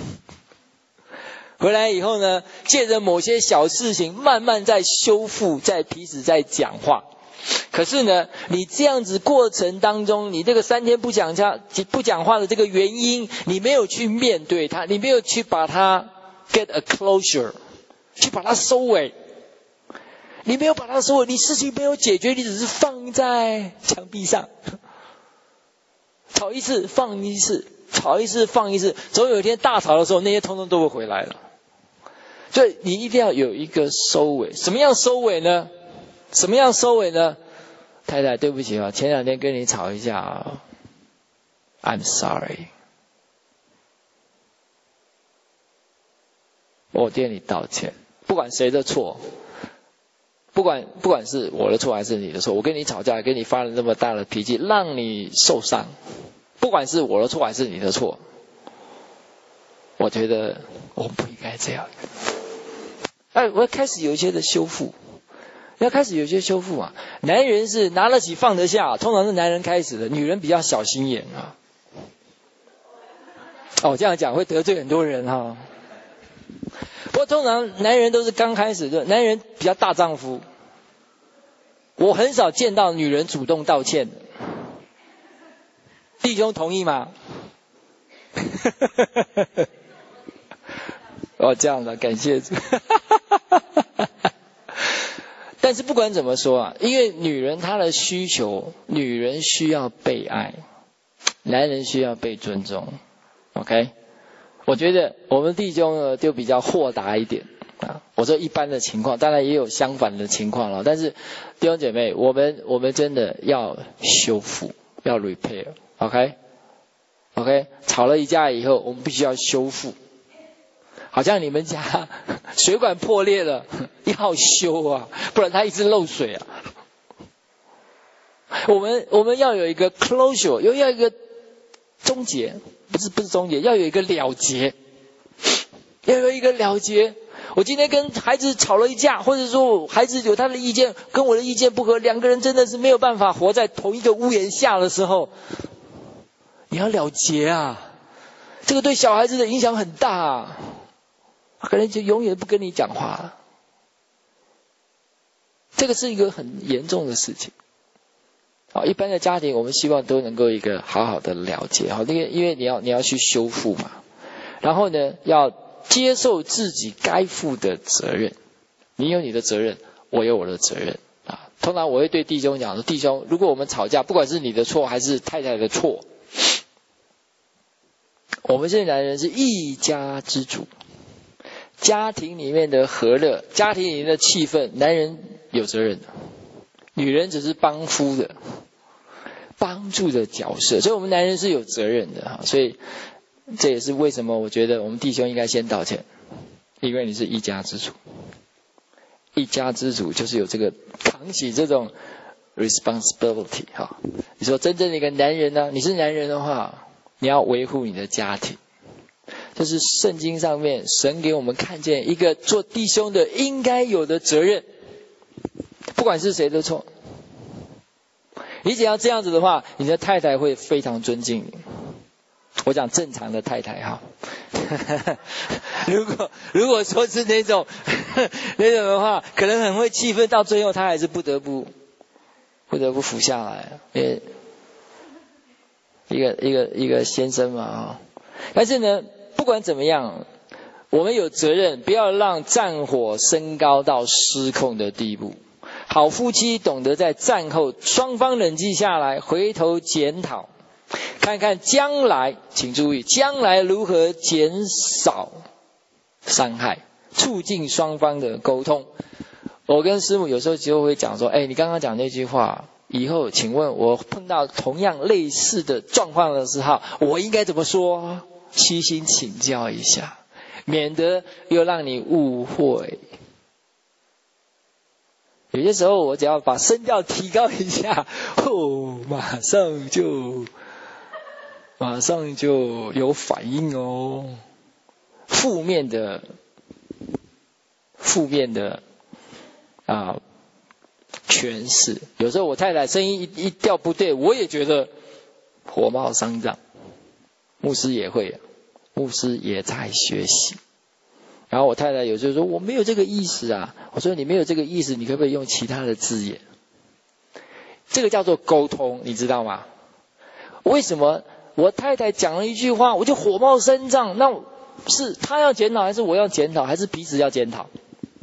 回来以后呢，借着某些小事情慢慢在修复，在彼此在讲话。可是呢，你这样子过程当中，你这个三天不讲话不讲话的这个原因，你没有去面对它，你没有去把它 get a closure， 去把它收尾。你没有把它收尾，你事情没有解决，你只是放在墙壁上，吵一次放一次，吵一次放一次，总有一天大吵的时候，那些通通都会回来了。所以你一定要有一个收尾。什么样收尾呢？什么样收尾呢？太太，对不起啊，前两天跟你吵一架啊 ，I'm sorry， 我替你道歉。不管谁的错，不管不管是我的错还是你的错，我跟你吵架，跟你发了那么大的脾气，让你受伤，不管是我的错还是你的错，我觉得我不应该这样。哎，我要开始有一些的修复，要开始有一些修复啊。男人是拿得起放得下，通常是男人开始的，女人比较小心眼啊。哦，这样讲会得罪很多人哈、啊。不过通常男人都是刚开始的，男人比较大丈夫。我很少见到女人主动道歉的。弟兄同意吗？哦，这样的，感谢主。但是不管怎么说啊，因为女人她的需求，女人需要被爱，男人需要被尊重。OK， 我觉得我们弟兄呢就比较豁达一点啊。我说一般的情况，当然也有相反的情况了。但是弟兄姐妹，我们我们真的要修复，要 repair。OK，OK，、okay? okay? 吵了一架以后，我们必须要修复。好像你们家水管破裂了，要修啊，不然它一直漏水啊。我们我们要有一个 closure， 又要有一个终结，不是不是终结，要有一个了结，要有一个了结。我今天跟孩子吵了一架，或者说孩子有他的意见，跟我的意见不合，两个人真的是没有办法活在同一个屋檐下的时候，你要了结啊，这个对小孩子的影响很大啊。可能就永远不跟你讲话了，这个是一个很严重的事情。好，一般的家庭我们希望都能够一个好好的了解，好，因为因为你要你要去修复嘛，然后呢要接受自己该负的责任，你有你的责任，我有我的责任啊。通常我会对弟兄讲说，弟兄，如果我们吵架，不管是你的错还是太太的错，我们这男人是一家之主。家庭里面的和乐，家庭里面的气氛，男人有责任的，女人只是帮夫的，帮助的角色，所以我们男人是有责任的哈。所以这也是为什么我觉得我们弟兄应该先道歉，因为你是一家之主，一家之主就是有这个扛起这种 responsibility 哈。你说真正的一个男人呢、啊，你是男人的话，你要维护你的家庭。这是圣经上面神给我们看见一个做弟兄的应该有的责任，不管是谁的错。你只要这样子的话，你的太太会非常尊敬你。我讲正常的太太哈，如果如果说是那种那种的话，可能很会气愤，到最后他还是不得不不得不服下来，因为一个一个一个先生嘛啊。但是呢，不管怎么样，我们有责任不要让战火升高到失控的地步。好夫妻懂得在战后双方冷静下来，回头检讨，看看将来，请注意，将来如何减少伤害，促进双方的沟通。我跟师母有时候就会讲说，哎，你刚刚讲那句话，以后请问我碰到同样类似的状况的时候，我应该怎么说？ 虚心请教一下，免得又让你误会。有些时候我只要把声调提高一下，哦，马上就马上就有反应哦。负面的负面的啊诠释，有时候我太太声音一一调不对，我也觉得火冒三丈。牧师也会，牧师也在学习。然后我太太有时候说我没有这个意思啊，我说你没有这个意思，你可不可以用其他的字眼？这个叫做沟通，你知道吗？为什么我太太讲了一句话我就火冒三丈？那是她要检讨还是我要检讨，还是彼此要检讨？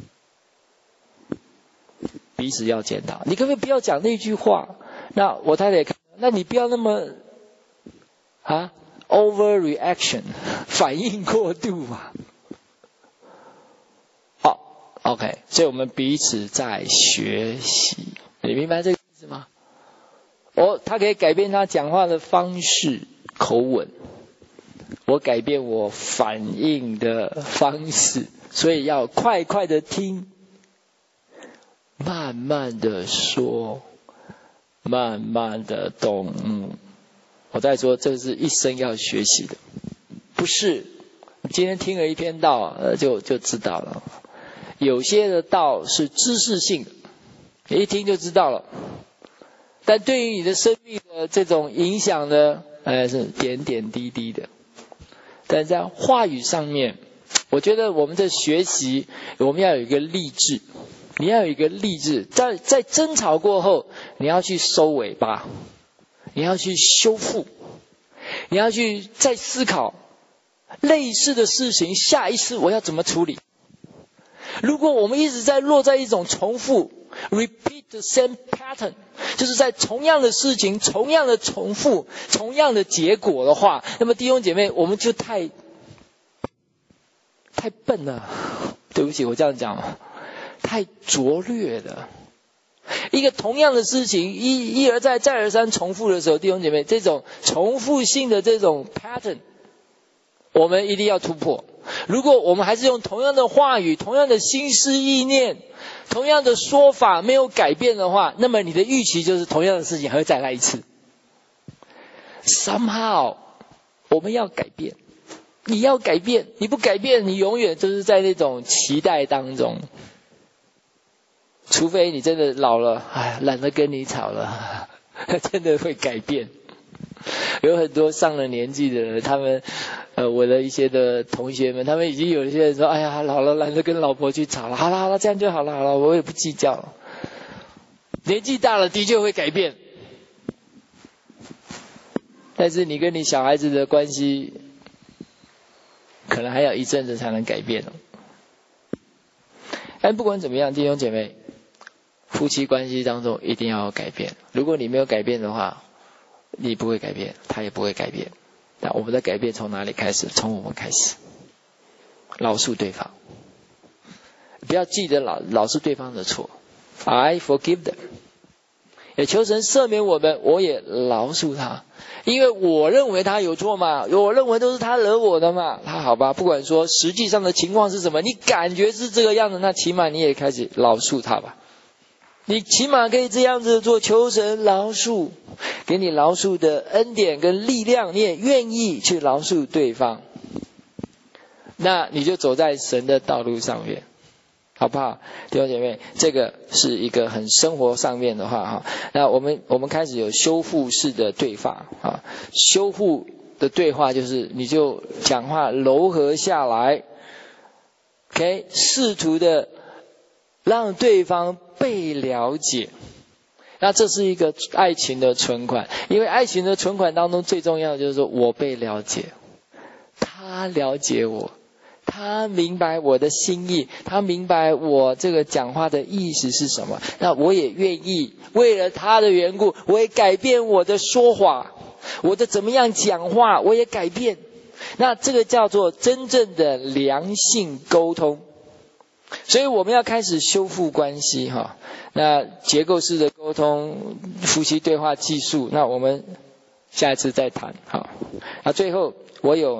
彼此要检讨。你可不可以不要讲那句话？那我太太也看，那你不要那么啊 overreaction 反应过度嘛。OK， 所以我们彼此在学习，你明白这个意思吗？哦，他可以改变他讲话的方式、口吻，我改变我反应的方式，所以要快快的听，慢慢的说，慢慢的懂。嗯，我在说，这是一生要学习的，不是今天听了一篇道，呃，就就知道了。有些的道是知识性的，你一听就知道了，但对于你的生命的这种影响呢，呃，是点点滴滴的。但在话语上面，我觉得我们的学习，我们要有一个励志，你要有一个励志，在在争吵过后，你要去收尾巴，你要去修复，你要去再思考类似的事情，下一次我要怎么处理。如果我们一直在落在一种重复 repeat the same pattern， 就是在同样的事情同样的重复同样的结果的话，那么弟兄姐妹，我们就太太笨了，对不起我这样讲，太拙劣了。一个同样的事情一一而再再而三重复的时候，弟兄姐妹，这种重复性的这种 pattern 我们一定要突破。如果我们还是用同样的话语、同样的心思意念、同样的说法没有改变的话，那么你的预期就是同样的事情还会再来一次。Somehow 我们要改变，你要改变，你不改变，你永远就是在那种期待当中。除非你真的老了，哎，懒得跟你吵了，真的会改变。有很多上了年纪的人，他们呃，我的一些的同学们，他们已经有一些人说，哎呀，老了懒得跟老婆去吵了，好了好了，这样就好了，好了，我也不计较了。年纪大了的确会改变，但是你跟你小孩子的关系，可能还要一阵子才能改变哦。但不管怎么样，弟兄姐妹，夫妻关系当中一定要有改变。如果你没有改变的话，你不会改变，他也不会改变。那我们的改变从哪里开始？从我们开始，饶恕对方，不要记得老老是对方的错。I forgive them， 也求神赦免我们，我也饶恕他，因为我认为他有错嘛，我认为都是他惹我的嘛。他好吧，不管说实际上的情况是什么，你感觉是这个样子，那起码你也开始饶恕他吧。你起码可以这样子做，求神饶恕，给你饶恕的恩典跟力量，你也愿意去饶恕对方，那你就走在神的道路上面，好不好？弟兄姐妹，这个是一个很生活上面的话哈。那我们我们开始有修复式的对话啊，修复的对话就是你就讲话柔和下来 ，OK， 试图的让对方被了解。那这是一个爱情的存款，因为爱情的存款当中最重要的就是说我被了解，他了解我，他明白我的心意，他明白我这个讲话的意思是什么，那我也愿意为了他的缘故，我也改变我的说话，我的怎么样讲话我也改变。那这个叫做真正的良性沟通。所以我们要开始修复关系哈。那结构式的沟通、夫妻对话技术，那我们下一次再谈好。那最后我有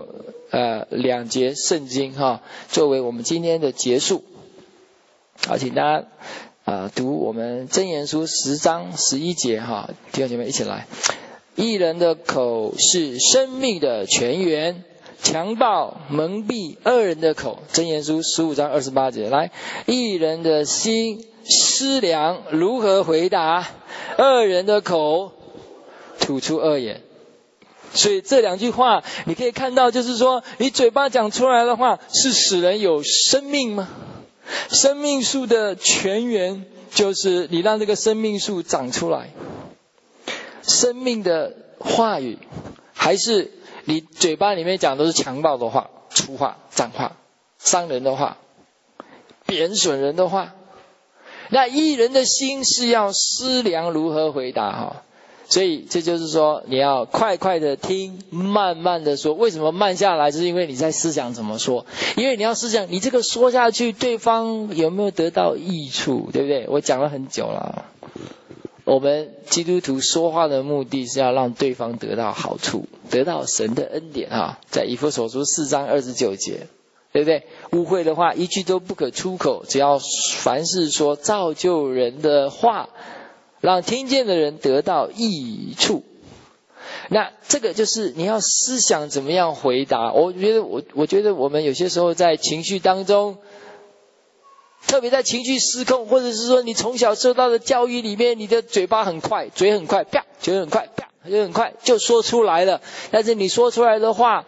呃两节圣经哈，作为我们今天的结束。好，请大家啊、呃、读我们箴言书十章十一节哈，弟兄姐妹一起来。义人的口是生命的泉源，强暴蒙蔽恶人的口。箴言书十五章二十八节，来，义人的心思量如何回答，恶人的口吐出恶言。所以这两句话你可以看到，就是说你嘴巴讲出来的话是使人有生命吗？生命树的泉源就是你让这个生命树长出来。生命的话语，还是你嘴巴里面讲都是强暴的话、粗话、脏话、伤人的话、贬损人的话。那义人的心是要思量如何回答哈。所以这就是说你要快快的听，慢慢的说。为什么慢下来？就是因为你在思想怎么说，因为你要思想你这个说下去对方有没有得到益处，对不对？我讲了很久了，我们基督徒说话的目的是要让对方得到好处，得到神的恩典哈，在以弗所书四章二十九节，对不对？污秽的话一句都不可出口，只要凡是说造就人的话，让听见的人得到益处。那这个就是你要思想怎么样回答。我觉得我我觉得我们有些时候在情绪当中，特别在情绪失控，或者是说你从小受到的教育里面，你的嘴巴很快，嘴很快，啪，嘴很快，啪，嘴很快就说出来了。但是你说出来的话，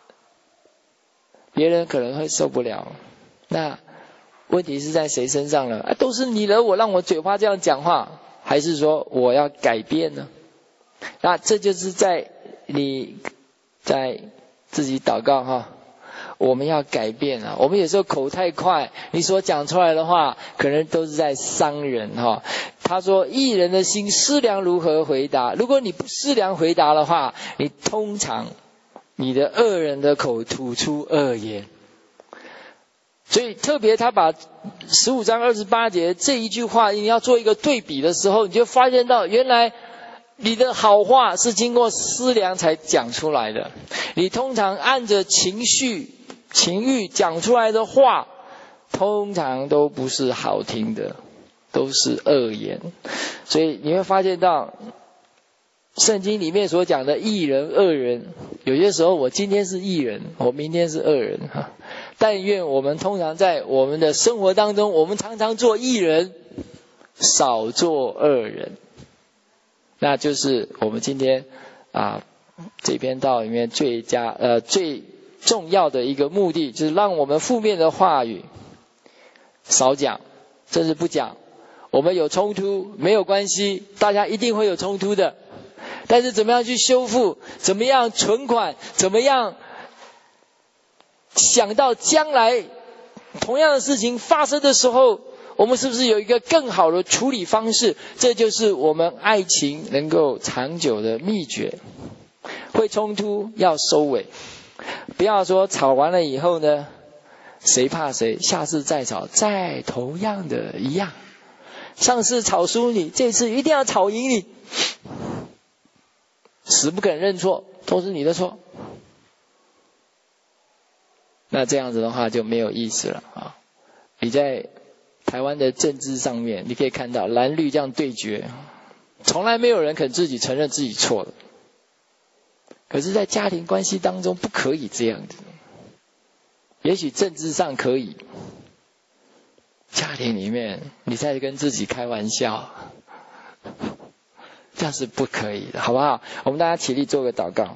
别人可能会受不了。那问题是在谁身上呢？啊，都是你惹我，让我嘴巴这样讲话。还是说我要改变呢？那这就是在你在自己祷告哈，我们要改变啊。我们有时候口太快，你所讲出来的话可能都是在伤人哈。他说义人的心思量如何回答，如果你不思量回答的话，你通常你的恶人的口吐出恶言。所以特别他把十五章二十八节这一句话你要做一个对比的时候，你就发现到原来你的好话是经过思量才讲出来的。你通常按着情绪情欲讲出来的话，通常都不是好听的，都是恶言。所以你会发现到圣经里面所讲的义人恶人，有些时候我今天是义人，我明天是恶人哈。但愿我们通常在我们的生活当中，我们常常做义人，少做恶人。那就是我们今天啊这篇道里面最佳呃最重要的一个目的，就是让我们负面的话语少讲，甚至不讲。我们有冲突没有关系，大家一定会有冲突的，但是怎么样去修复，怎么样存款，怎么样想到将来同样的事情发生的时候，我们是不是有一个更好的处理方式？这就是我们爱情能够长久的秘诀。会冲突要收尾，不要说吵完了以后呢，谁怕谁，下次再吵再同样的一样。上次吵输你，这次一定要吵赢你，死不肯认错，都是你的错。那这样子的话就没有意思了啊！你在台湾的政治上面，你可以看到蓝绿这样对决，从来没有人肯自己承认自己错了。可是在家庭关系当中不可以这样子，也许政治上可以，家庭里面你在跟自己开玩笑，这样是不可以的，好不好？我们大家起立做个祷告。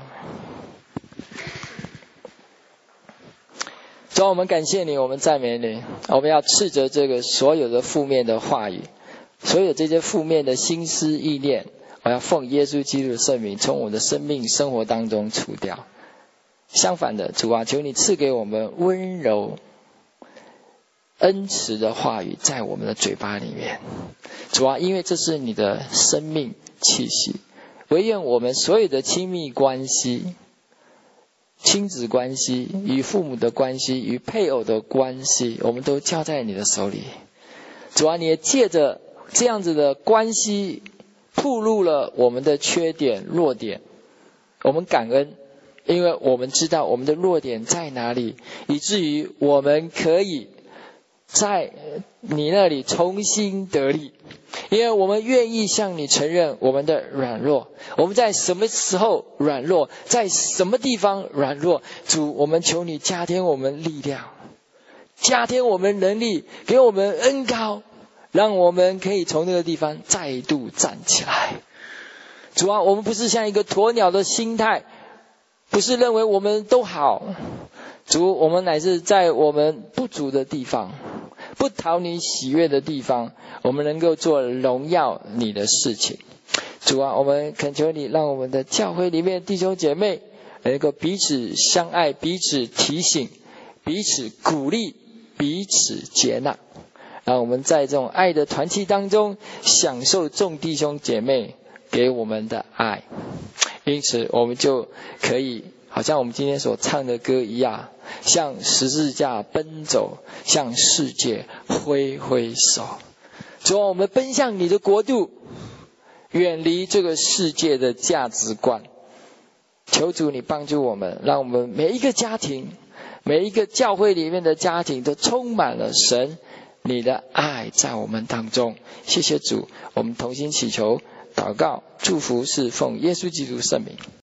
主，我们感谢你，我们赞美你，我们要斥责这个所有的负面的话语，所有这些负面的心思意念，我要奉耶稣基督的圣名从我的生命生活当中除掉。相反的，主啊，求你赐给我们温柔恩慈的话语在我们的嘴巴里面。主啊，因为这是你的生命气息，惟愿我们所有的亲密关系，亲子关系，与父母的关系，与配偶的关系，我们都交在你的手里。主啊，你也借着这样子的关系暴露了我们的缺点弱点，我们感恩， 因为我们知道我们的弱点在哪里，以至于我们可以在你那里重新得力。因为我们愿意向你承认我们的软弱，我们在什么时候软弱，在什么地方软弱，主，我们求你加添我们力量，加添我们能力，给我们恩膏，让我们可以从那个地方再度站起来。主啊，我们不是像一个鸵鸟的心态，不是认为我们都好，主，我们乃是在我们不足的地方，不讨你喜悦的地方，我们能够做荣耀你的事情。主啊，我们恳求你，让我们的教会里面的弟兄姐妹能够彼此相爱，彼此提醒，彼此鼓励，彼此接纳，让我们在这种爱的团契当中享受众弟兄姐妹给我们的爱。因此我们就可以好像我们今天所唱的歌一样，向十字架奔走，向世界挥挥手。主啊，我们奔向你的国度，远离这个世界的价值观。求主你帮助我们，让我们每一个家庭，每一个教会里面的家庭都充满了神你的爱在我们当中。谢谢主，我们同心祈求祷告祝福，是奉耶稣基督圣名。